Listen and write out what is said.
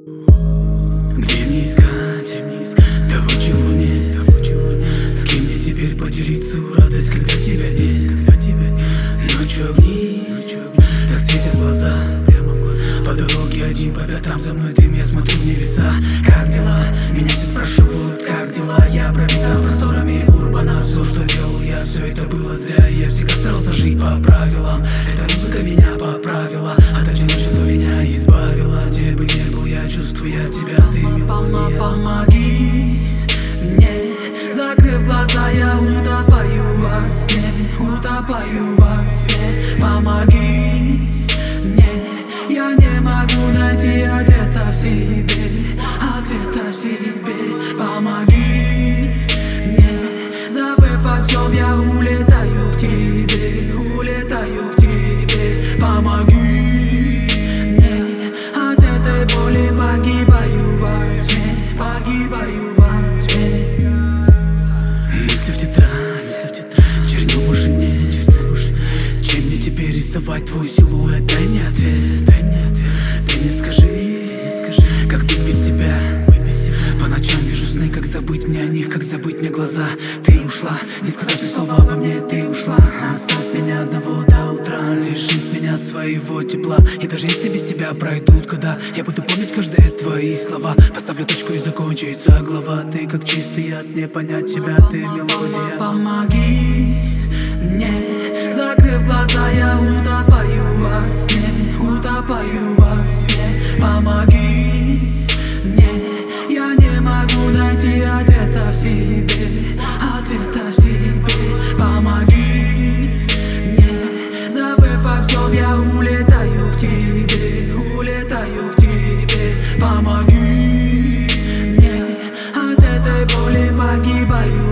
Где мне искать того, чего нет? С кем мне теперь поделить свою радость, когда тебя нет? Ночью огни, так светят глаза. По дороге один, по пятам за мной дым, я смотрю в небеса. Как дела? Меня все спрашивают, как дела? Я пропитан просторами урбана. Все, что делал я, все это было зря. И я всегда старался жить по правилам. Эта музыка меня поправила, от одиночества меня избавила. Где бы ни был я, чувствую я тебя, ты мелодия. Помоги мне, закрыв глаза, я утопаю во сне, утопаю во сне. Помоги мне, я не могу найти ответа в себе, ответа в себе. Помоги мне, забыв о всем, я улетаю к тебе, улетаю к тебе. Помоги мне, от этой боли погибаю во тьме, погибаю во тьме. Мысли в тетрадь, чернил больше нет. Чем мне теперь рисовать твой силуэт? Дай мне ответ, ты мне скажи, как быть без тебя? По ночам вижу сны, как забыть мне о них, как забыть мне глаза. Ты ушла, не сказав ни слова обо мне, ты ушла. Оставь меня одного до утра, лишив меня своего тепла. И даже если без тебя пройдут года, я буду помнить каждые твои слова. Поставлю точку и закончится глава. Ты как чистый яд, не понять тебя, ты мелодия. Помоги мне, закрыв глаза, я утопаю во сне, утопаю во сне. Помоги мне, я не могу найти ответа в себе, ответа в себе. Помоги мне, забыв о всем, я улетаю к тебе, улетаю к тебе. Помоги мне, от этой боли погибаю